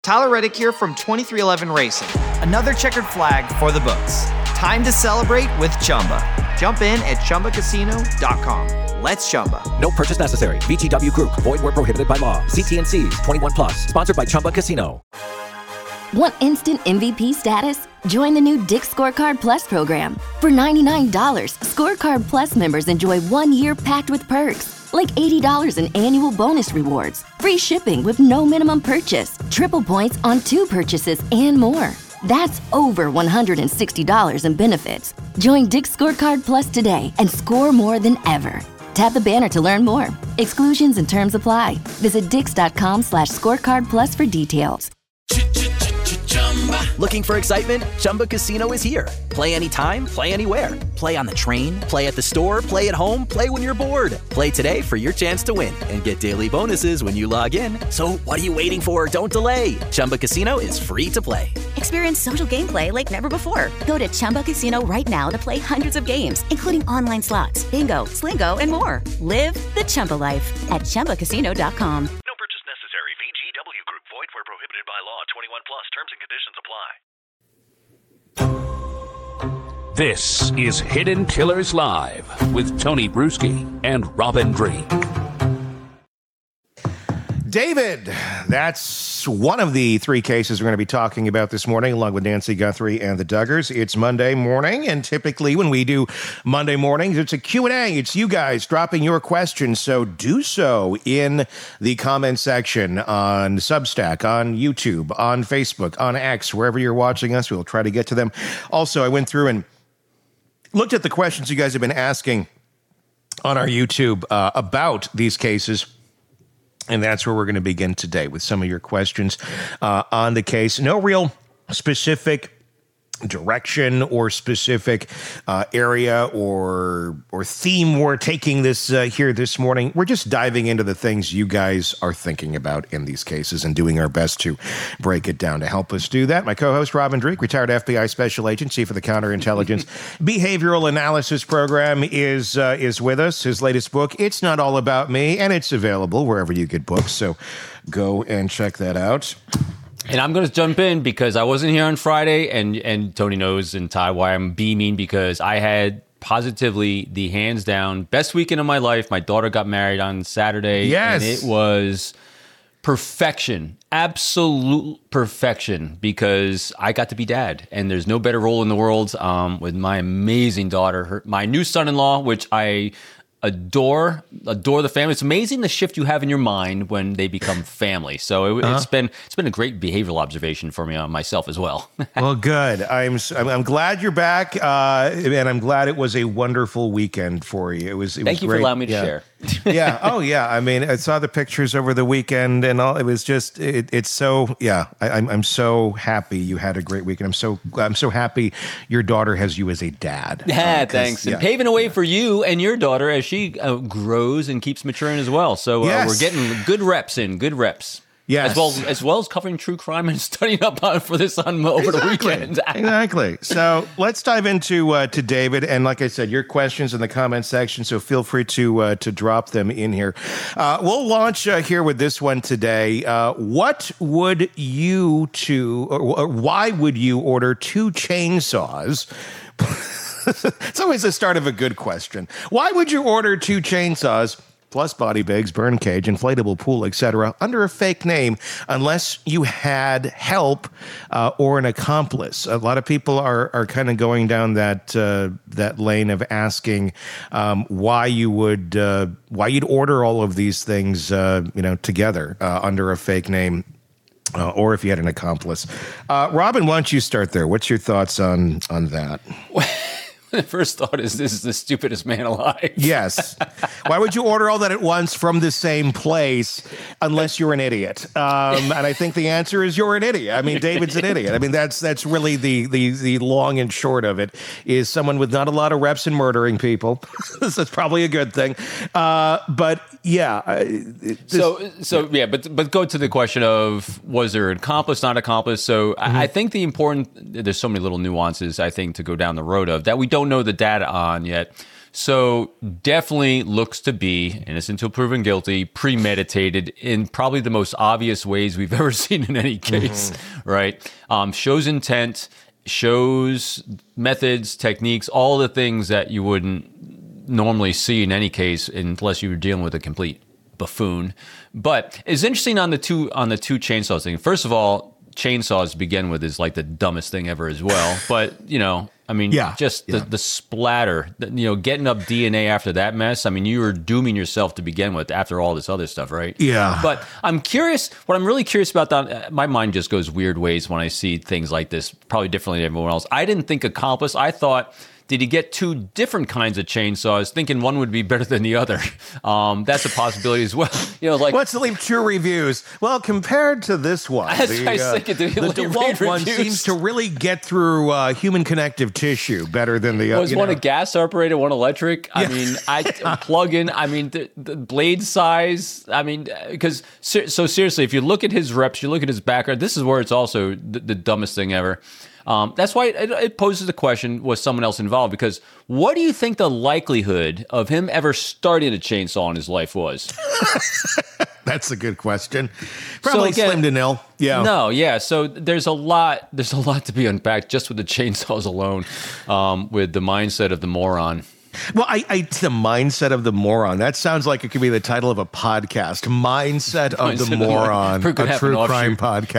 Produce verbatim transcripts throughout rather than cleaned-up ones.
Tyler Reddick here from twenty-three eleven Racing. Another checkered flag for the books. Time to celebrate with Chumba. Jump in at Chumba Casino dot com. Let's Chumba. No purchase necessary. V G W Group. Void where prohibited by law. See T N Cs. twenty-one plus. Sponsored by Chumba Casino. Want instant M V P status? Join the new Dick's Scorecard Plus program. For ninety-nine dollars, Scorecard Plus members enjoy one year packed with perks, like eighty dollars in annual bonus rewards, free shipping with no minimum purchase, triple points on two purchases, and more. That's over one hundred sixty dollars in benefits. Join Dick's Scorecard Plus today and score more than ever. Tap the banner to learn more. Exclusions and terms apply. Visit dix.com slash scorecard plus for details. Looking for excitement? Chumba Casino is here. Play anytime, play anywhere. Play on the train, play at the store, play at home, play when you're bored. Play today for your chance to win and get daily bonuses when you log in. So what are you waiting for? Don't delay. Chumba Casino is free to play. Experience social gameplay like never before. Go to Chumba Casino right now to play hundreds of games, including online slots, bingo, Slingo, and more. Live the Chumba life at Chumba Casino dot com. No purchase necessary. V G W Group. Void where prohibited by law. twenty-one plus. Terms and conditions apply. This is Hidden Killers Live with Tony Bruschi and Robin Dream. David, that's one of the three cases we're going to be talking about this morning, along with Nancy Guthrie and the Duggars. It's Monday morning, and typically when we do Monday mornings, it's a Q and A. It's you guys dropping your questions, so do so in the comment section on Substack, on YouTube, on Facebook, on X, wherever you're watching us. We'll try to get to them. Also, I went through and looked at the questions you guys have been asking on our YouTube uh, about these cases. And that's where we're going to begin today with some of your questions uh, on the case. No real specific direction or specific uh, area or or theme we're taking this uh, here this morning. We're just diving into the things you guys are thinking about in these cases and doing our best to break it down. To help us do that, my co-host Robin Dreek, retired F B I Special Agent, Chief of the Counterintelligence Behavioral Analysis Program, is uh, is with us. His latest book, It's Not All About Me, and it's available wherever you get books. So go and check that out. And I'm going to jump in because I wasn't here on Friday, and, and Tony knows and Ty why I'm beaming, because I had positively the hands down best weekend of my life. My daughter got married on Saturday. Yes. And it was perfection, absolute perfection, because I got to be dad, and there's no better role in the world um, with my amazing daughter, her, my new son-in-law, which I adore, adore the family. It's amazing the shift you have in your mind when they become family. So it, uh-huh. it's been it's been a great behavioral observation for me on myself as well. Well, good. I'm I'm, I'm glad you're back, uh, and I'm glad it was a wonderful weekend for you. It was. It Thank was you great. for allowing me to yeah. share. yeah. Oh, yeah. I mean, I saw the pictures over the weekend, and all. It was just. It, it's so. Yeah. I, I'm. I'm so happy you had a great weekend. I'm so. I'm so happy your daughter has you as a dad. Yeah. Um, thanks. yeah. And paving the way for you and your daughter as she uh, grows and keeps maturing as well. So uh, Yes. we're getting good reps in. Good reps. Yes. As well as well as covering true crime and studying up on for this on over exactly. the weekend. Exactly. So let's dive into uh, to David, and like I said, your questions in the comment section. So feel free to uh, to drop them in here. Uh, we'll launch uh, here with this one today. Uh, what would you two? Or, or why would you order two chainsaws? It's always the start of a good question. Why would you order two chainsaws, plus body bags, burn cage, inflatable pool, et cetera, under a fake name, unless you had help uh, or an accomplice? A lot of people are are kind of going down that uh, that lane of asking um, why you would uh, why you'd order all of these things, uh, you know, together uh, under a fake name. Uh, or if you had an accomplice. Uh, Robin, why don't you start there? What's your thoughts on on that? The first thought is this is the stupidest man alive. Yes. Why would you order all that at once from the same place unless you're an idiot? Um, and I think the answer is you're an idiot. I mean, David's an idiot. I mean, that's that's really the the the long and short of it, is someone with not a lot of reps in murdering people. This is probably a good thing. Uh, but yeah. This, so so yeah, but but go to the question of, was there an accomplice, not accomplice? So mm-hmm. I, I think the important, there's so many little nuances, I think, to go down the road of that we don't don't know the data on yet. So definitely looks to be innocent until proven guilty, premeditated in probably the most obvious ways we've ever seen in any case, mm-hmm. right? Um, shows intent, shows methods, techniques, all the things that you wouldn't normally see in any case unless you were dealing with a complete buffoon. But it's interesting on the two on the two chainsaws thing. First of all, chainsaws to begin with is like the dumbest thing ever as well. But, you know, I mean, yeah, just yeah. the, the splatter, the, you know, getting up D N A after that mess. I mean, you were dooming yourself to begin with after all this other stuff, right? Yeah. But I'm curious, what I'm really curious about, that, my mind just goes weird ways when I see things like this, probably differently than everyone else. I didn't think accomplice. I thought, did he get two different kinds of chainsaws, thinking one would be better than the other? Um, that's a possibility as well. You know, like let's leave two reviews. Well, compared to this one, that's the, what I was uh, thinking, the, the DeWalt one seems to really get through uh, human connective tissue better than the other. Was one know. a gas operated, one electric? I yeah. mean, I plug in. I mean, the, the blade size. I mean, because so seriously, if you look at his reps, you look at his background. This is where it's also the, the dumbest thing ever. Um, that's why it, it poses the question, was someone else involved? Because what do you think the likelihood of him ever starting a chainsaw in his life was? That's a good question. Probably so again, slim to nil. Yeah. No, yeah. So there's a lot there's a lot to be unpacked just with the chainsaws alone, um, with the mindset of the moron. Well, I, I the mindset of the moron. That sounds like it could be the title of a podcast. Mindset of mindset the moron, of the, a true crime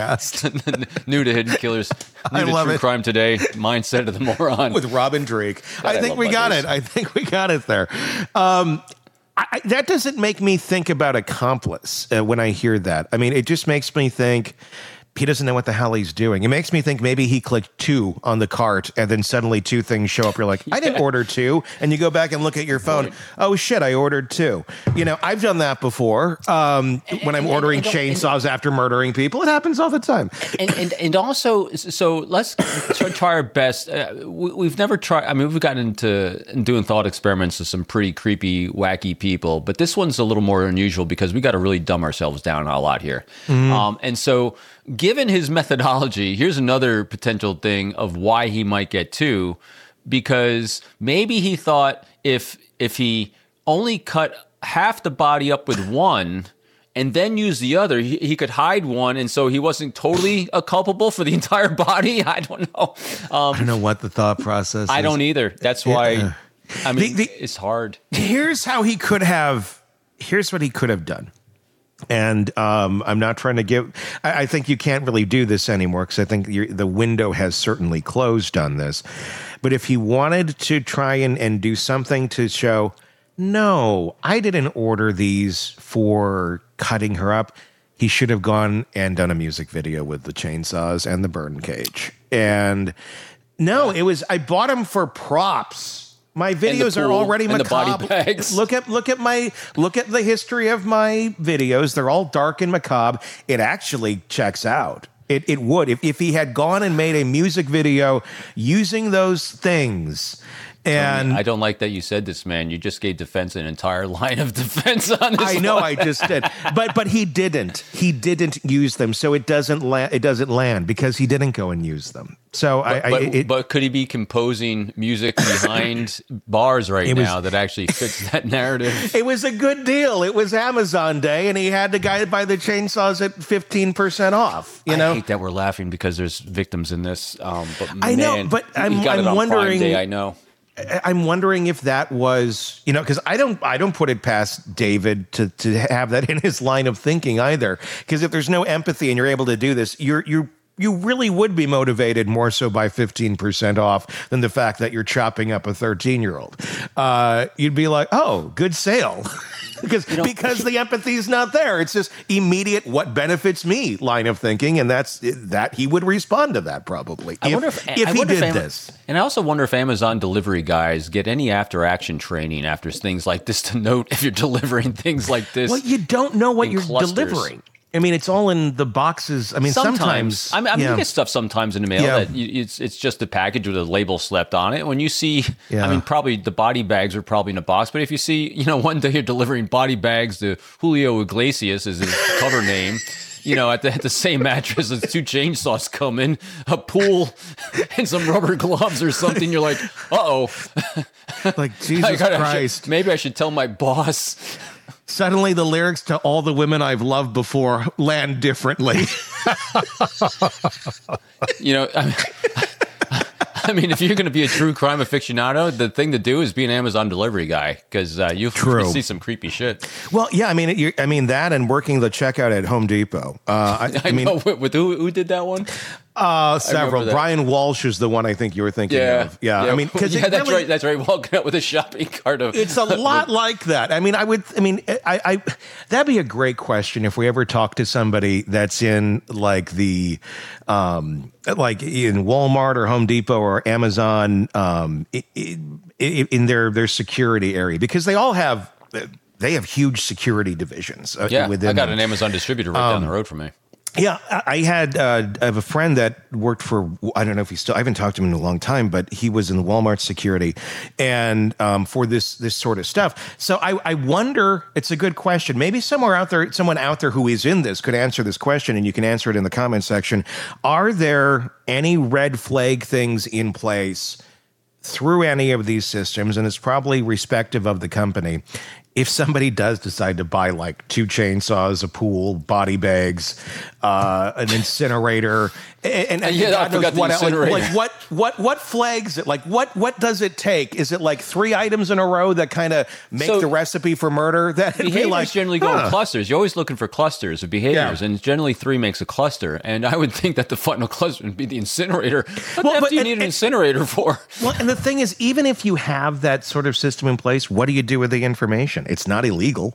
podcast. New to Hidden Killers. New I to love True it. Crime Today. Mindset of the moron with Robin Drake. God, I think I we got this. it. I think we got it there. Um, I, I, that doesn't make me think about accomplice uh, when I hear that. I mean, it just makes me think. He doesn't know what the hell he's doing. It makes me think maybe he clicked two on the cart and then suddenly two things show up. You're like, I didn't order two. And you go back and look at your phone. Oh, shit, I ordered two. You know, I've done that before um, when I'm ordering chainsaws after murdering people. It happens all the time. And and, and also, so let's try our best. Uh, we, we've never tried, I mean, we've gotten into doing thought experiments with some pretty creepy, wacky people. But this one's a little more unusual because we got to really dumb ourselves down a lot here. Mm-hmm. Um, and so... Given his methodology, here's another potential thing of why he might get two, because maybe he thought if if he only cut half the body up with one and then use the other, he, he could hide one, and so he wasn't totally a culpable for the entire body. I don't know. Um, I don't know what the thought process is. I don't either. That's why, yeah. I mean, the, the, it's hard. Here's how he could have, here's what he could have done. And um, I'm not trying to give, I, I think you can't really do this anymore because I think you're, the window has certainly closed on this. But if he wanted to try and, and do something to show, no, I didn't order these for cutting her up, he should have gone and done a music video with the chainsaws and the burn cage. And no, it was, I bought them for props. My videos pool, are already and macabre. The body bags. Look at look at my look at the history of my videos. They're all dark and macabre. It actually checks out. It it would if if he had gone and made a music video using those things. And I don't like that you said this, man. You just gave defense an entire line of defense on this. I know, one. I just did, but but he didn't. He didn't use them, so it doesn't land. It doesn't land because he didn't go and use them. So but, I, but, I it, but could he be composing music behind bars right was, now that actually fits that narrative? It was a good deal. It was Amazon Day, and he had the guy buy the chainsaws at fifteen percent off. You know, I hate that we're laughing because there's victims in this. Um, but I man, know, but I'm, you got I'm it on wondering. Prime Day, I know. I'm wondering if that was, you know, because I don't, I don't put it past David to to have that in his line of thinking either. Because if there's no empathy and you're able to do this, you're you you really would be motivated more so by fifteen percent off than the fact that you're chopping up a thirteen year old. Uh, you'd be like, oh, good sale. Because you know, because the empathy is not there. It's just immediate what benefits me line of thinking, and that's that he would respond to that probably I if, wonder if, if I he wonder did if Am- this. And I also wonder if Amazon delivery guys get any after action training after things like this to note if you're delivering things like this. Well, you don't know what you're clusters. delivering. I mean, it's all in the boxes. I mean, sometimes, sometimes I mean, I mean yeah. you get stuff sometimes in the mail Yeah. that you, it's it's just a package with a label slapped on it. When you see, Yeah. I mean, probably the body bags are probably in a box, but if you see, you know, one day you're delivering body bags to Julio Iglesias as his cover name, you know, at the, at the same mattress as two chainsaws come in, a pool, and some rubber gloves or something. You're like, uh-oh. Like, Jesus gotta, Christ. I should, maybe I should tell my boss. Suddenly the lyrics to All the Women I've Loved Before land differently. You know, I mean, I mean, if you're going to be a true crime aficionado, the thing to do is be an Amazon delivery guy, because uh, you'll True. see some creepy shit. Well, yeah, I mean, you, I mean that and working the checkout at Home Depot. Uh, I, I, I mean, know, with, with who, who did that one? Uh, several. that. Brian Walsh is the one I think you were thinking Yeah, of. Yeah, I mean, because yeah, that's really, right. That's right. Walking out with a shopping cart of. It's a lot like that. I mean, I would. I mean, I, I. That'd be a great question if we ever talk to somebody that's in like the, um, like in Walmart or Home Depot or Amazon, um, in, in their their security area, because they all have they have huge security divisions. Uh, Yeah, within I got them. an Amazon distributor right Um, down the road from me. Yeah, I I had uh, I have a friend that worked for, I don't know if he's still, I haven't talked to him in a long time, but he was in Walmart security and um, for this this sort of stuff. So I, I wonder, it's a good question. Maybe somewhere out there, someone out there who is in this could answer this question, and you can answer it in the comment section. Are there any red flag things in place through any of these systems? And it's probably respective of the company. If somebody does decide to buy like two chainsaws, a pool, body bags, uh, an incinerator, and, and Yeah, I God knows forgot the what else- incinerator. like what what what flags it? Like what what does it take? Is it like three items in a row that kind of make So- the recipe for murder? That it'd be Behaviors like generally go huh. in clusters. You're always looking for clusters of behaviors, Yeah. and generally three makes a cluster. And I would think that the final cluster would be the incinerator. What Well, the F but- do you and- need an and- incinerator for? Well, and the thing is, even if you have that sort of system in place, what do you do with the information? It's not illegal.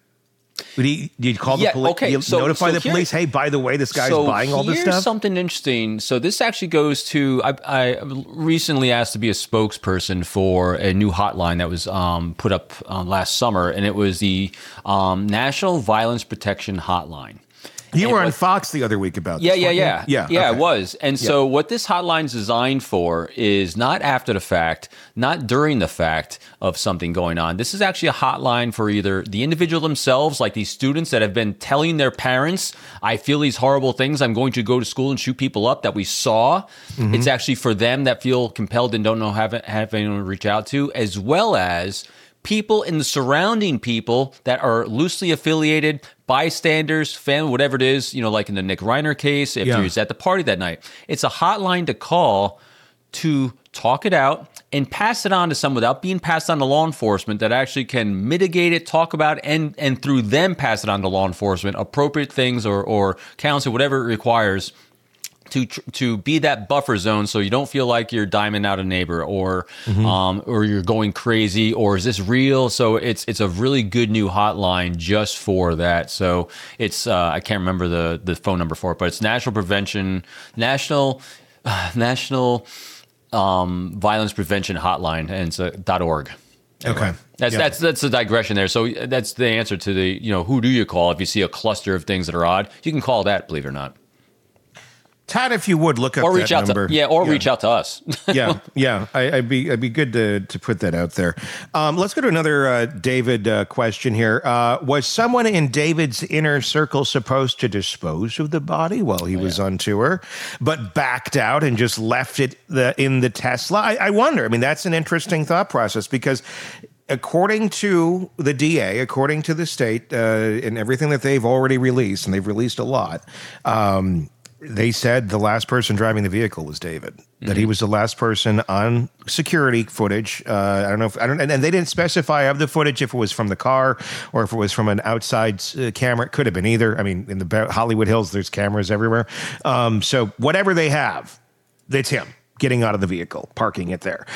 Do you, do you call Yeah, the police? okay, you so- notify so the here- police? Hey, by the way, this guy's so buying all this here's stuff. something interesting. So this actually goes to I, I recently asked to be a spokesperson for a new hotline that was um, put up uh, last summer, and it was the um, National Violence Protection Hotline. You And were on what- Fox the other week about Yeah, this. yeah, weren't you? yeah, yeah, yeah. okay. It was, and so what this hotline's designed for is not after the fact, not during the fact of something going on. This is actually a hotline for either the individual themselves, like these students that have been telling their parents, "I feel these horrible things. I'm going to go to school and shoot people up." That we saw. Mm-hmm. It's actually for them that feel compelled and don't know have have anyone to reach out to, as well as people in the surrounding people that are loosely affiliated, bystanders, fan, whatever it is, you know, like in the Nick Reiner case, if Yeah. he was at the party that night. It's a hotline to call to talk it out and pass it on to someone without being passed on to law enforcement that actually can mitigate it, talk about it, and, and through them pass it on to law enforcement, appropriate things or, or counsel, whatever it requires to tr- to be that buffer zone, so you don't feel like you're diming out a neighbor or Mm-hmm. um, or you're going crazy, or is this real? So it's it's a really good new hotline just for that. So it's uh, I can't remember the the phone number for it, but it's National Prevention National uh, National um, Violence Prevention Hotline, and it's uh, .org. Okay. That's Yeah. that's that's the digression there. So that's the answer to the, you know, who do you call if you see a cluster of things that are odd? You can call that, believe it or not. Tad, if you would look up Or reach that out number. to yeah, or reach out to us. yeah, yeah. I, I'd be, I'd be good to to put that out there. Um, let's go to another uh, David uh, question here. Uh, was someone in David's inner circle supposed to dispose of the body while he was on tour, but backed out and just left it the, in the Tesla? I, I wonder. I mean, that's an interesting thought process because, according to the D A, according to the state, uh, and everything that they've already released, and they've released a lot. Um, They said the last person driving the vehicle was David. Mm-hmm. That he was the last person on security footage. Uh, I don't know if I don't, and, and they didn't specify of the footage if it was from the car or if it was from an outside uh, camera. It could have been either. I mean, in the Hollywood Hills, there's cameras everywhere. Um, so whatever they have, it's him getting out of the vehicle, parking it there.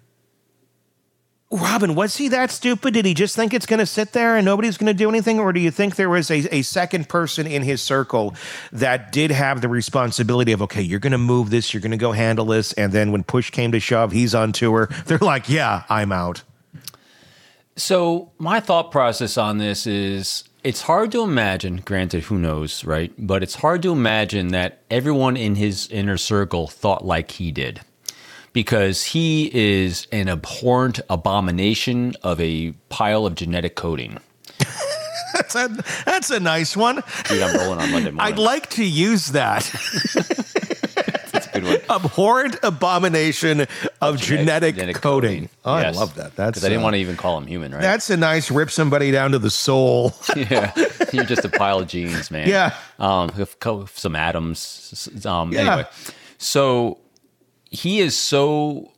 Robin, was he that stupid? Did he just think it's going to sit there and nobody's going to do anything? Or do you think there was a, a second person in his circle that did have the responsibility of, okay, you're going to move this, you're going to go handle this, and then when push came to shove, he's on tour. They're like, yeah, I'm out. So my thought process on this is it's hard to imagine, granted, who knows, right? But it's hard to imagine that everyone in his inner circle thought like he did. Because he is an abhorrent abomination of a pile of genetic coding. that's, a, that's a nice one. Dude, I'm rolling on Monday morning. I'd like to use that. That's a good one. Abhorrent abomination of genetic, genetic coding. coding. Oh, yes. I love that. That's because I didn't uh, want to even call him human, right? That's a nice rip somebody down to the soul. Yeah, you're just a pile of genes, man. Yeah, um, with some atoms. Um, yeah. Anyway, so he is so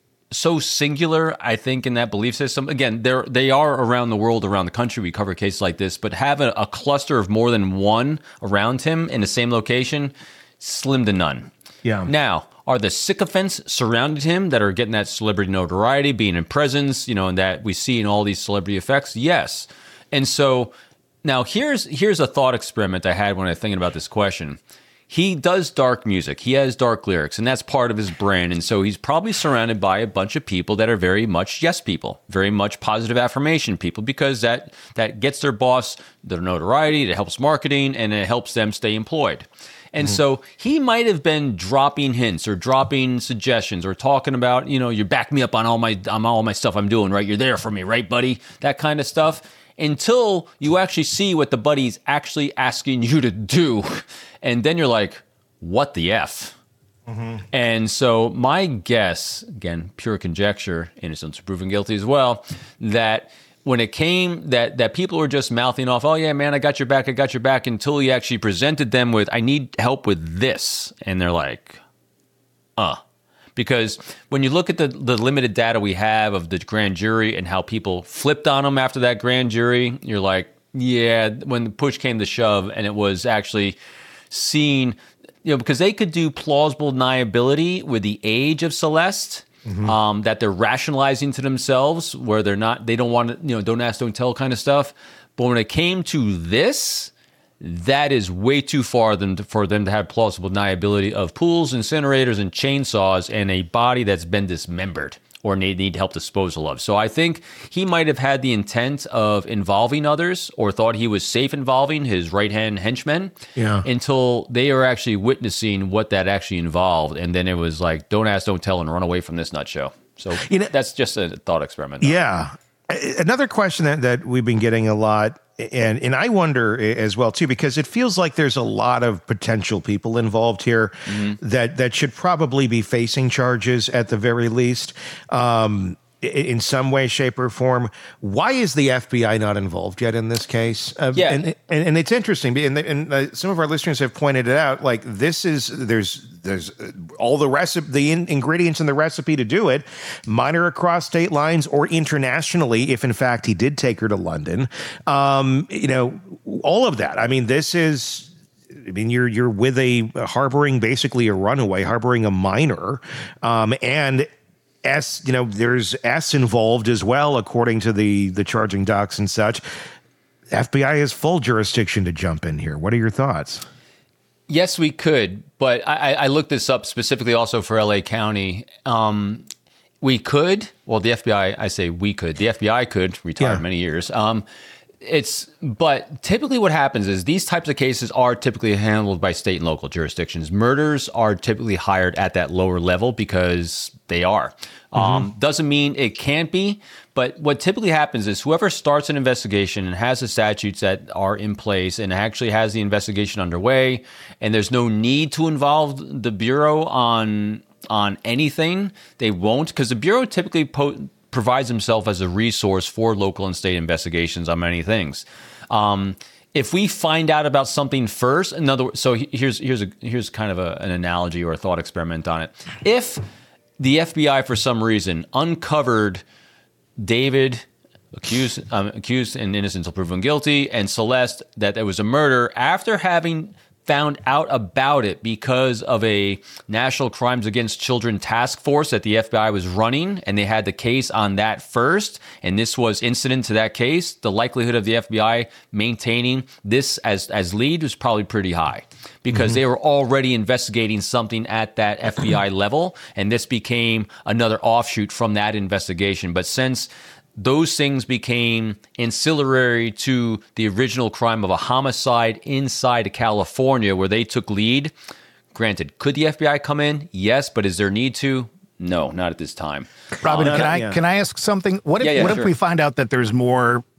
so singular, I think, in that belief system. Again, they're they are around the world, around the country. We cover cases like this, but have a, a cluster of more than one around him in the same location, slim to none. Yeah. Now, are the sycophants surrounding him that are getting that celebrity notoriety, being in presence, you know, and that we see in all these celebrity effects? Yes. And so now here's here's a thought experiment I had when I was thinking about this question. He does dark music. He has dark lyrics, and that's part of his brand. And so he's probably surrounded by a bunch of people that are very much yes people, very much positive affirmation people, because that that gets their boss their notoriety, it helps marketing, and it helps them stay employed. And mm-hmm. so he might have been dropping hints or dropping suggestions or talking about, you know, you back me up on all my on all my stuff I'm doing, right? You're there for me, right, buddy? That kind of stuff. Until you actually see what the buddy's actually asking you to do. And then you're like, what the F? Mm-hmm. And so my guess, again, pure conjecture, innocent until proven guilty as well, that when it came that that people were just mouthing off, oh, yeah, man, I got your back, I got your back, until he actually presented them with, I need help with this. And they're like, uh. Because when you look at the, the limited data we have of the grand jury and how people flipped on them after that grand jury, you're like, yeah, when the push came to shove and it was actually seen, you know, because they could do plausible deniability with the age of Celeste, mm-hmm. um, that they're rationalizing to themselves where they're not, they don't want to, you know, don't ask, don't tell kind of stuff. But when it came to this, that is way too far than to, for them to have plausible deniability of pools, incinerators, and chainsaws and a body that's been dismembered or need, need help disposal of. So I think he might have had the intent of involving others or thought he was safe involving his right-hand henchmen yeah. until they are actually witnessing what that actually involved. And then it was like, don't ask, don't tell, and run away from this nut show. So you know, that's just a thought experiment. Though. Yeah. Another question that, that we've been getting a lot, and and I wonder as well, too, because it feels like there's a lot of potential people involved here mm-hmm. that, that should probably be facing charges at the very least. Um, in some way, shape, or form. Why is the F B I not involved yet in this case? Uh, yeah. And, and, and it's interesting, and, and uh, some of our listeners have pointed it out, like this is, there's there's all the recipe, the in, ingredients in the recipe to do it, minor across state lines or internationally, if in fact he did take her to London. Um, you know, all of that. I mean, this is... I mean, you're you're with a harboring basically a runaway, harboring a minor, um, and S, you know, there's S involved as well, according to the the charging docs and such. F B I has full jurisdiction to jump in here. What are your thoughts? Yes, we could, but I, I looked this up specifically also for L A County. Um, we could, well, the F B I, I say we could, the F B I could, retired yeah. many years. Um, It's, but typically what happens is these types of cases are typically handled by state and local jurisdictions. Murders are typically hired at that lower level because they are. Mm-hmm. Um, doesn't mean it can't be, but what typically happens is whoever starts an investigation and has the statutes that are in place and actually has the investigation underway, and there's no need to involve the Bureau on on anything, they won't, because the Bureau typically po- provides himself as a resource for local and state investigations on many things. Um, if we find out about something first, in other words, so here's here's a, here's kind of a, an analogy or a thought experiment on it. If the F B I for some reason uncovered David accused um, accused and innocent until proven guilty, and Celeste that there was a murder after having found out about it because of a National Crimes Against Children task force that the F B I was running, and they had the case on that first, and this was incident to that case, the likelihood of the F B I maintaining this as, as lead was probably pretty high because mm-hmm. they were already investigating something at that F B I level, and this became another offshoot from that investigation. But since those things became ancillary to the original crime of a homicide inside of California where they took lead. Granted, could the F B I come in? Yes, but is there need to? No, not at this time. Robin, um, can I yeah. can I ask something? What if yeah, yeah, what sure. if we find out that there's more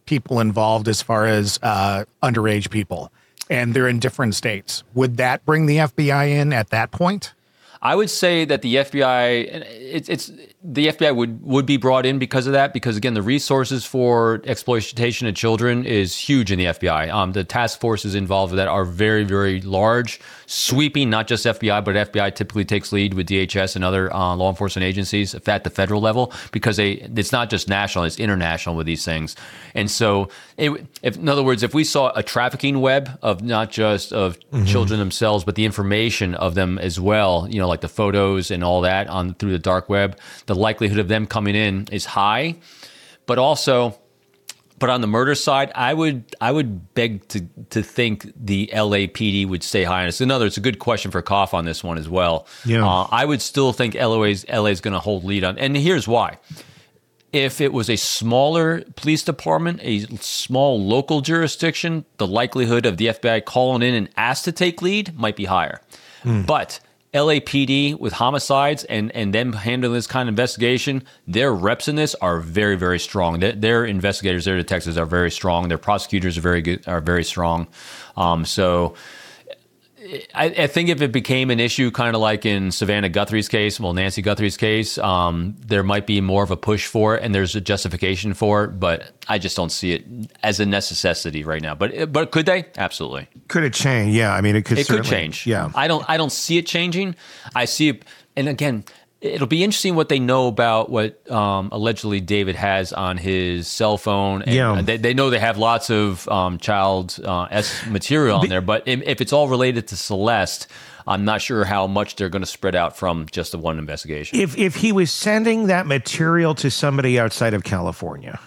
people involved as far as uh, underage people, and they're in different states. Would that bring the F B I in at that point? I would say that the F B I, it's, it's the F B I would, would be brought in because of that. Because again, the resources for exploitation of children is huge in the F B I. Um, the task forces involved with that are very, very large, sweeping. Not just F B I, but F B I typically takes lead with D H S and other uh, law enforcement agencies at the federal level, because they it's not just national, it's international with these things. And so, it, if, in other words, if we saw a trafficking web of not just of mm-hmm. children themselves, but the information of them as well, you know, like the photos and all that on through the dark web, the likelihood of them coming in is high. But also, but on the murder side, I would I would beg to to think the L A P D would stay high on this. Another, it's a good question for Koff on this one as well. Yeah. Uh, I would still think L A is L A is going to hold lead on, and here's why. If it was a smaller police department, a small local jurisdiction, the likelihood of the F B I calling in and asked to take lead might be higher. Mm. But L A P D with homicides and, and them handling this kind of investigation, their reps in this are very, very strong. Their, their investigators, their detectives are very strong. Their prosecutors are very good, are very strong. Um, so I, I think if it became an issue, kind of like in Savannah Guthrie's case, well, Nancy Guthrie's case, um, there might be more of a push for it, and there's a justification for it. But I just don't see it as a necessity right now. But but could they? Absolutely. Could it change? Yeah, I mean, it could. It could certainly change. Yeah, I don't. I don't see it changing. I see it, and again, it'll be interesting what they know about what um, allegedly David has on his cell phone. And yeah. they, they know they have lots of um, child uh, S material on there, but if, if it's all related to Celeste, I'm not sure how much they're going to spread out from just the one investigation. If if he was sending that material to somebody outside of California.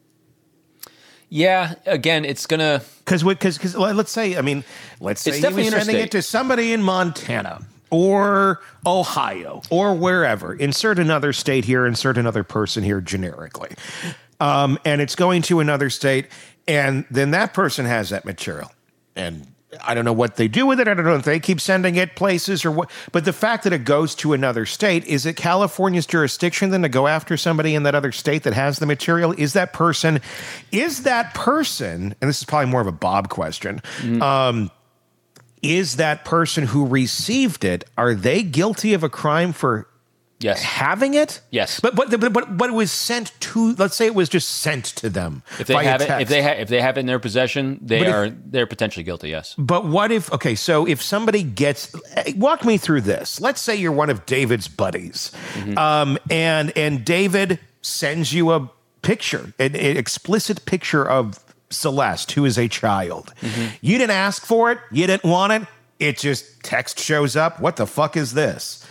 Yeah, again, it's going to... Because because let's say, I mean, let's say It's he definitely was sending it interstate. to somebody in Montana or Ohio or wherever. Insert another state here, insert another person here generically. Um, and it's going to another state, and then that person has that material. And I don't know what they do with it. I don't know if they keep sending it places or what. But the fact that it goes to another state, is it California's jurisdiction then to go after somebody in that other state that has the material? Is that person, is that person, and this is probably more of a Bob question, mm. um, is that person who received it, are they guilty of a crime for yes. having it? Yes. But but but but, but it was sent to, let's say it was just sent to them. If they via have it, text. if they ha- if they have it in their possession, they But if- are they're potentially guilty. Yes. But what if, okay, so if somebody gets, walk me through this. Let's say you're one of David's buddies, mm-hmm. um, and and David sends you a picture, an, an explicit picture of Celeste, who is a child. Mm-hmm. You didn't ask for it. You didn't want it. It just, text shows up. What the fuck is this?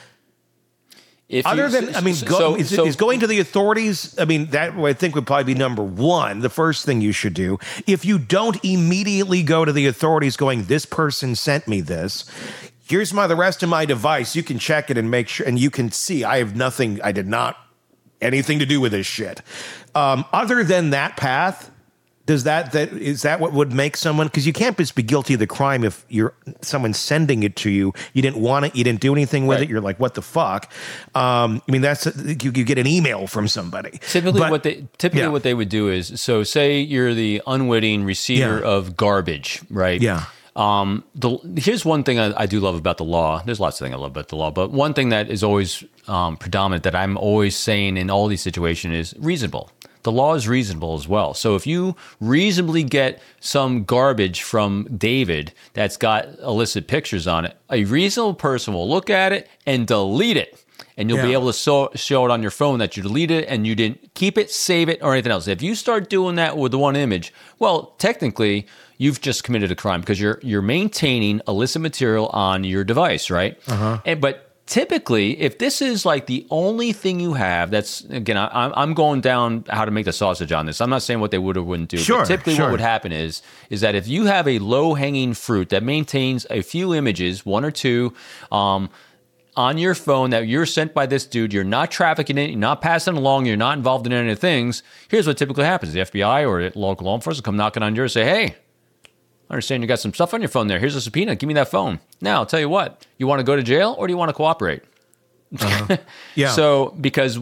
If Other you, than, I mean, so, go, so, is, so, is going to the authorities, I mean, that I think would probably be number one, the first thing you should do. If you don't immediately go to the authorities going, this person sent me this, here's my the rest of my device, you can check it and make sure, and you can see I have nothing, I did not anything to do with this shit. Um, other than that path, does that, that is that what would make someone, because you can't just be guilty of the crime if you're someone sending it to you, you didn't want it, you didn't do anything with right. it, you're like, what the fuck? Um, I mean, that's you, you get an email from somebody. Typically, But- what they typically yeah. what they would do is, so say you're the unwitting receiver Yeah. of garbage, right? Yeah. Um, the, here's one thing I, I do love about the law. There's lots of things I love about the law, but one thing that is always um, predominant that I'm always saying in all these situations is reasonable. The law is reasonable as well. So if you reasonably get some garbage from David that's got illicit pictures on it, a reasonable person will look at it and delete it. And you'll Yeah. be able to show, show it on your phone that you deleted it and you didn't keep it, save it, or anything else. If you start doing that with the one image, well, technically, you've just committed a crime because you're you're maintaining illicit material on your device, right? Uh-huh. And but typically, if this is like the only thing you have, that's, again, I, I'm going down how to make the sausage on this. I'm not saying what they would or wouldn't do. Sure, but typically sure. what would happen is, is that if you have a low-hanging fruit that maintains a few images, one or two, um, on your phone that you're sent by this dude, you're not trafficking it, you're not passing it along, you're not involved in any of the things, here's what typically happens. The F B I or local law enforcement come knocking on your door and say, hey, I understand you got some stuff on your phone there. Here's a subpoena. Give me that phone. Now, I'll tell you what. You want to go to jail or do you want to cooperate? Uh-huh. Yeah. So, because what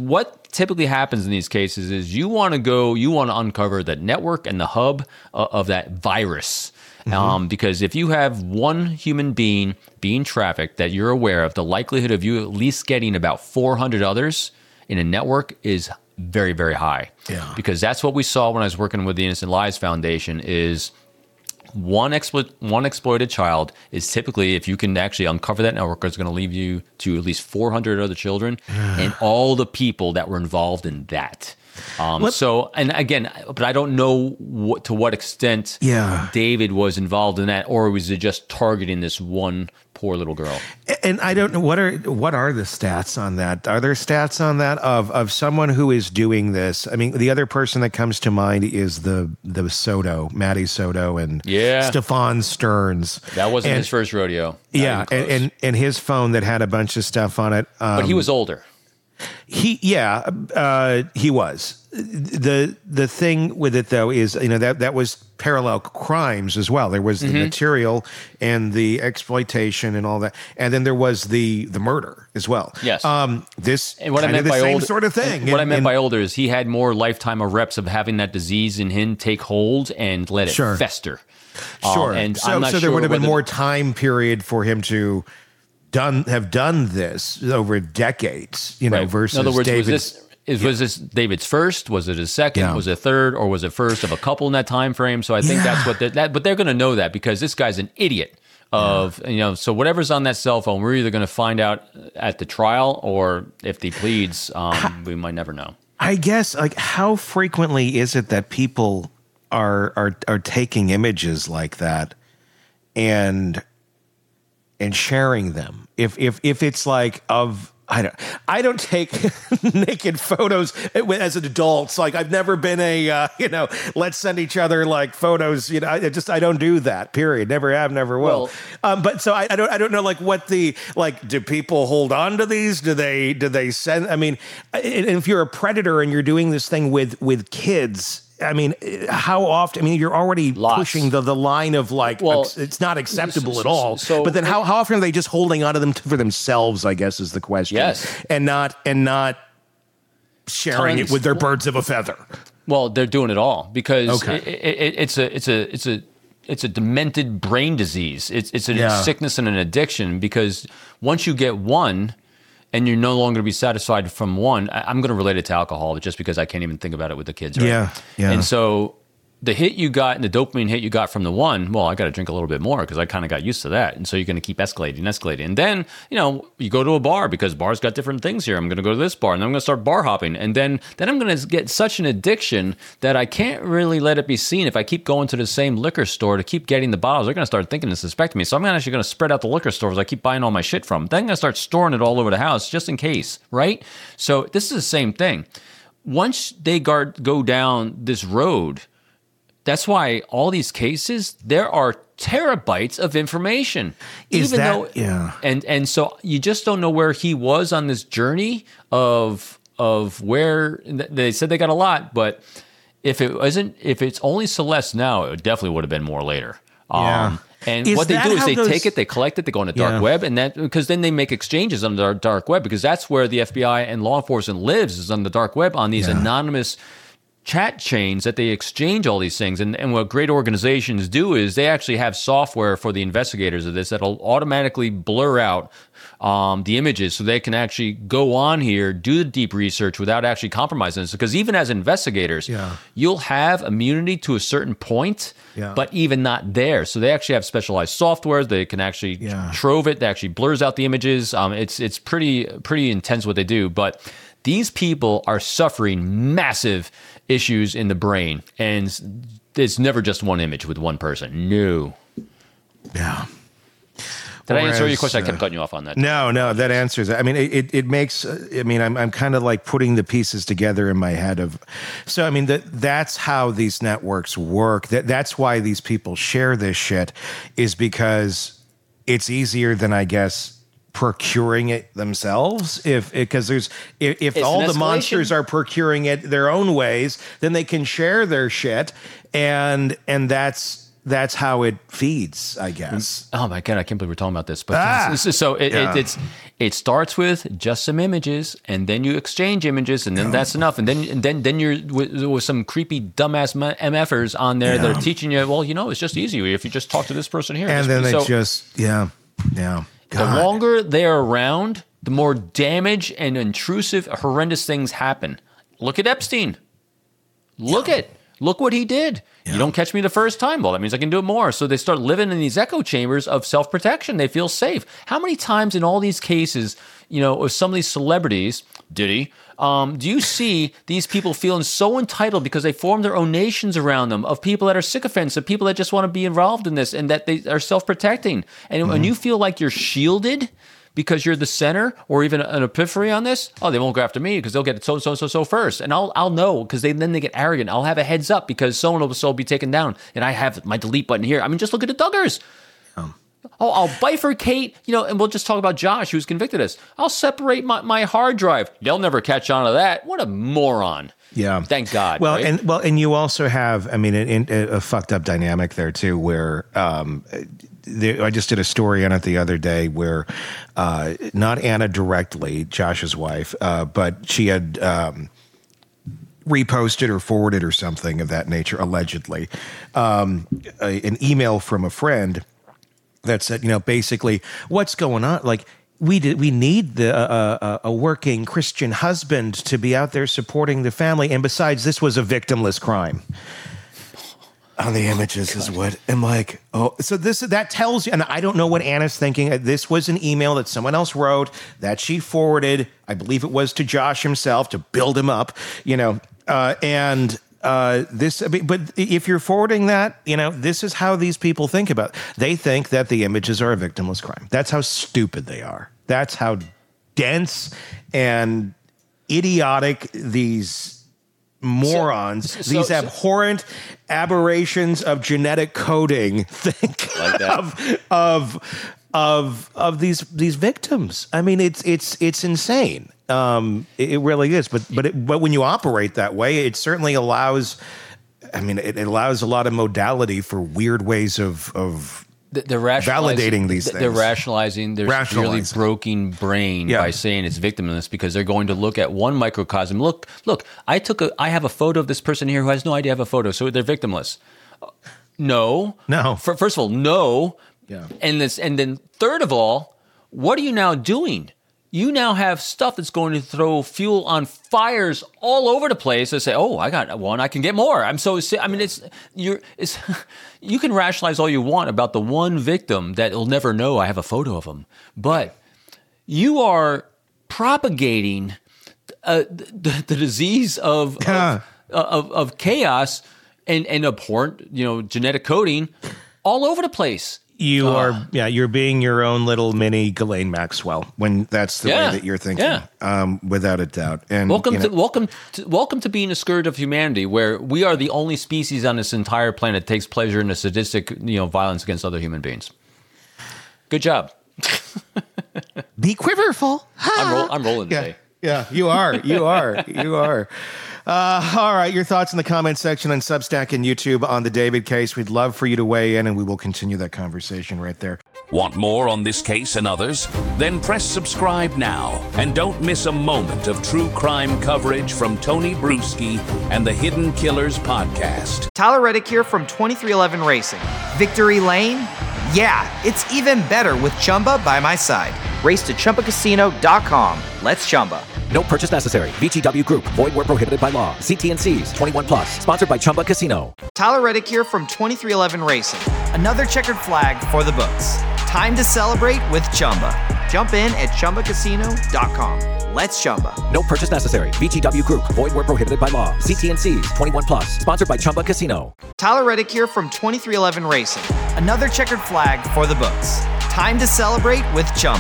typically happens in these cases is you want to go, you want to uncover the network and the hub uh, of that virus. Mm-hmm. Um, because if you have one human being being trafficked that you're aware of, the likelihood of you at least getting about four hundred others in a network is very, very high. Yeah. Because that's what we saw when I was working with the Innocent Lives Foundation is one exploit, one exploited child is typically, if you can actually uncover that network, it's going to leave you to at least four hundred other children and all the people that were involved in that. Um, so, and again, but I don't know what, to what extent yeah. David was involved in that, or was it just targeting this one poor little girl? And I don't know what are what are the stats on that? Are there stats on that of of someone who is doing this? I mean, the other person that comes to mind is the the Soto, Matty Soto, and yeah. Stefan Stearns. That wasn't and, his first rodeo. Yeah, and, and and his phone that had a bunch of stuff on it. Um, but he was older. He, yeah, uh, he was. The the thing with it though is, you know, that that was parallel crimes as well. There was the mm-hmm. material and the exploitation and all that, and then there was the the murder as well. Yes. Um, this and what I kind meant of the by same older, sort of thing. What and, I meant and, by older is he had more lifetime of reps of having that disease in him take hold and let it sure. fester. Sure. Um, and so I'm not so there sure would have been whether, more time period for him to done have done this over decades. You know, right. versus in other words, David's, was this. Is, was this David's first? Was it his second? Yeah. Was it third? Or was it first of a couple in that time frame? So I think yeah. that's what they're, that. But they're going to know that because this guy's an idiot. Of yeah. you know, so whatever's on that cell phone, we're either going to find out at the trial, or if he pleads, um, we might never know. I guess, like, how frequently is it that people are are are taking images like that and and sharing them? If if if it's like of I don't. I don't take naked photos as an adult. It's like I've never been a uh, you know. Let's send each other like photos. You know, I just I don't do that. Period. Never have. Never will. Well, um, but so I, I don't. I don't know. Like what the like. Do people hold on to these? Do they? Do they send? I mean, if you're a predator and you're doing this thing with with kids. I mean, how often? I mean, you're already Lots. pushing the, the line of like, well, it's not acceptable so, at all. So, but then, how, how often are they just holding onto them for themselves? I guess is the question. Yes, and not and not sharing Tons. it with their birds of a feather. Well, they're doing it all because okay. it, it, it's a it's a it's a it's a demented brain disease. It's it's a yeah. sickness and an addiction because once you get one. And you're no longer to be satisfied from one. I'm going to relate it to alcohol just because I can't even think about it with the kids. Right? Yeah, yeah. And so the hit you got and the dopamine hit you got from the one, well, I got to drink a little bit more because I kind of got used to that. And so you're going to keep escalating, escalating. And then, you know, you go to a bar because bars got different things here. I'm going to go to this bar and then I'm going to start bar hopping. And then, then I'm going to get such an addiction that I can't really let it be seen. If I keep going to the same liquor store to keep getting the bottles, they're going to start thinking and suspecting me. So I'm actually going to spread out the liquor stores I keep buying all my shit from. Then I'm going to start storing it all over the house just in case, right? So this is the same thing. Once they guard, go down this road, that's why all these cases, there are terabytes of information. Is even that, though, yeah. And and so you just don't know where he was on this journey of of where they said they got a lot, but if it wasn't, if it's only Celeste now, it definitely would have been more later. Yeah. Um, and is what they do is they those, take it, they collect it, they go on the dark yeah. web, and that because then they make exchanges on the dark web because that's where the F B I and law enforcement lives is on the dark web on these yeah. anonymous chat chains that they exchange all these things. And, and what great organizations do is they actually have software for the investigators of this that'll automatically blur out um, the images so they can actually go on here, do the deep research without actually compromising this. Because even as investigators, yeah. you'll have immunity to a certain point, yeah. but even not there. So they actually have specialized software. They can actually yeah. trove it. That actually blurs out the images. Um, it's, it's pretty, pretty intense what they do. But these people are suffering massive issues in the brain, and it's never just one image with one person. No. Yeah. Did Whereas, I answer your question? uh, I kept cutting you off on that. No, no, that answers it. I mean, it, it, it makes, uh, I mean, I'm, I'm kind of like putting the pieces together in my head of, so, I mean, that that's how these networks work. That That's why these people share this shit is because it's easier than, I guess, procuring it themselves. If, because there's, if, if It's all an the escalation. monsters are procuring it their own ways, then they can share their shit. And, and that's, that's how it feeds, I guess. Oh my God, I can't believe we're talking about this. But Ah, this is- so it, yeah. it, it's it starts with just some images, and then you exchange images, and then that's enough. And then and then then you're with, with some creepy dumbass M F ers on there Yeah. that are teaching you. Well, you know, it's just easy if you just talk to this person here. And then they So just, yeah, yeah. the God. longer they're around, the more damage and intrusive, horrendous things happen. Look at Epstein. Look at look what he did. You don't catch me the first time. Well, that means I can do it more. So they start living in these echo chambers of self-protection. They feel safe. How many times in all these cases, you know, of some of these celebrities, Diddy, um, do you see these people feeling so entitled because they form their own nations around them of people that are sycophants, of people that just want to be involved in this and that they are self-protecting. And when you feel like you're shielded because you're the center or even an epiphany on this, oh, they won't go after me because they'll get it so, so, so, so first. And I'll I'll know because they then they get arrogant. I'll have a heads up because someone will so be taken down. And I have my delete button here. I mean, just look at the Duggars. Um. Oh, I'll bifurcate, you know, and we'll just talk about Josh, who's convicted us. I'll separate my, my hard drive. They'll never catch on to that. What a moron. Yeah. Thank God. Well, right? and well, and you also have, I mean, a, a, a fucked up dynamic there too, where um, there, I just did a story on it the other day where uh, not Anna directly, Josh's wife, uh, but she had um, reposted or forwarded or something of that nature, allegedly, um, a, an email from a friend that said, you know, basically, what's going on? Like, we did, we need the uh, uh, a working Christian husband to be out there supporting the family. And besides, this was a victimless crime. On the images is what I'm like. Oh, so this that tells you, and I don't know what Anna's thinking. This was an email that someone else wrote that she forwarded. I believe it was to Josh himself to build him up. You know, uh, and. Uh, this, but if you're forwarding that, you know, this is how these people think about it. They think that the images are a victimless crime. That's how stupid they are. That's how dense and idiotic these morons, So- so- these so- abhorrent aberrations of genetic coding think Like that. of of of of these these victims. I mean, it's it's it's insane. Um, it, it really is. But but it, but when you operate that way, it certainly allows. I mean, it, it allows a lot of modality for weird ways of of Th- They're rationalizing, validating these th- things. They're rationalizing their severely Rationalizing. broken brain Yeah. by saying it's victimless because they're going to look at one microcosm. Look, look, I took a, I have a photo of this person here who has no idea I have a photo, so they're victimless. No, No. For, first of all, no. Yeah. And this, and then third of all, what are you now doing? You now have stuff that's going to throw fuel on fires all over the place. They say, "Oh, I got one. I can get more." I'm so. I mean, it's you're. It's you can rationalize all you want about the one victim that will never know I have a photo of him, but you are propagating uh, the, the disease of Yeah. of, of of chaos and and abhorrent, you know, genetic coding all over the place. You Uh, are, yeah, you're being your own little mini Ghislaine Maxwell when that's the Yeah. way that you're thinking, Yeah. um, without a doubt. And Welcome you know, to welcome to, welcome to being a scourge of humanity, where we are the only species on this entire planet that takes pleasure in the sadistic, you know, violence against other human beings. Good job. be quiverful. I'm, roll, I'm rolling Yeah, today. yeah, you are, you are, you are. Uh, all right, your thoughts in the comment section on Substack and YouTube on the David case. We'd love for you to weigh in, and we will continue that conversation right there. Want more on this case and others? Then press subscribe now and don't miss a moment of true crime coverage from Tony Bruschi and the Hidden Killers podcast. Tyler Reddick here from twenty-three eleven Racing. Victory Lane? Yeah, it's even better with Chumba by my side. Race to Chumba Casino dot com. Let's Chumba. No purchase necessary. V G W Group. Void where prohibited by law. See T N Cs. twenty-one plus. Sponsored by Chumba Casino. Tyler Reddick here from twenty-three eleven Racing. Another checkered flag for the books. Time to celebrate with Chumba. Jump in at Chumba Casino dot com. Let's Chumba. No purchase necessary. V G W Group. Void where prohibited by law. See T N Cs. twenty-one plus. Sponsored by Chumba Casino. Tyler Reddick here from twenty-three eleven Racing. Another checkered flag for the books. Time to celebrate with Chumba.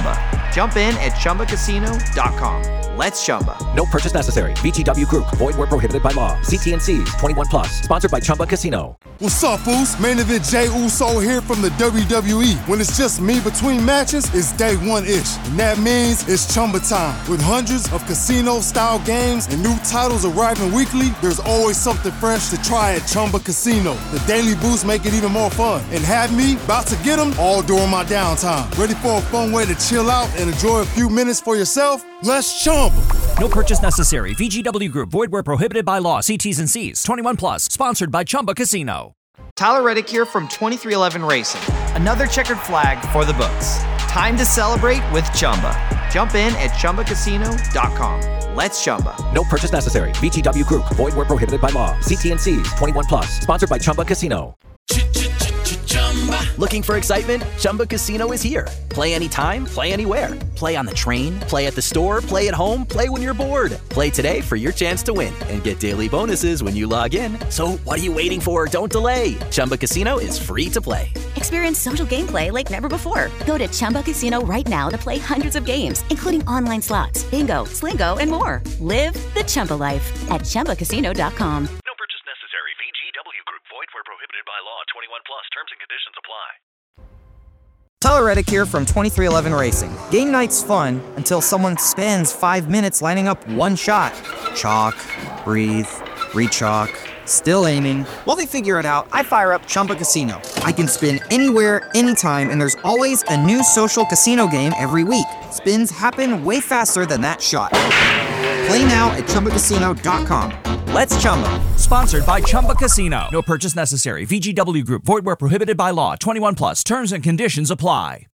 Jump in at chumba casino dot com. Let's Chumba. No purchase necessary. V G W Group. Void where prohibited by law. See T and C's. twenty-one plus. Sponsored by Chumba Casino. What's up, fools? Main event Jey Uso here from the W W E. When it's just me between matches, it's day one-ish. And that means it's Chumba time. With hundreds of casino-style games and new titles arriving weekly, there's always something fresh to try at Chumba Casino. The daily boosts make it even more fun. And have me about to get them all during my downtime. Ready for a fun way to chill out and enjoy a few minutes for yourself? Let's Chumba. No purchase necessary. V G W Group. Void where prohibited by law. See T's and C's. twenty-one plus. Sponsored by Chumba Casino. Tyler Reddick here from twenty-three eleven Racing. Another checkered flag for the books. Time to celebrate with Chumba. Jump in at chumba casino dot com. Let's Chumba. No purchase necessary. V G W Group. Void where prohibited by law. See T and C's. twenty-one plus. Sponsored by Chumba Casino. Looking for excitement? Chumba Casino is here. Play anytime, play anywhere. Play on the train, play at the store, play at home, play when you're bored. Play today for your chance to win and get daily bonuses when you log in. So what are you waiting for? Don't delay. Chumba Casino is free to play. Experience social gameplay like never before. Go to Chumba Casino right now to play hundreds of games, including online slots, bingo, Slingo, and more. Live the Chumba life at chumba casino dot com. No purchase necessary. V G W Group. Void where prohibited by law. twenty-one plus. Terms and conditions apply. Tyler Reddick here from twenty-three eleven Racing. Game night's fun until someone spends five minutes lining up one shot. Chalk, breathe, re-chalk, still aiming. While they figure it out, I fire up Chumba Casino. I can spin anywhere, anytime, and there's always a new social casino game every week. Spins happen way faster than that shot. Play now at chumba casino dot com. Let's Chumba. Sponsored by Chumba Casino. No purchase necessary. V G W Group. Void where prohibited by law. twenty-one plus. Terms and conditions apply.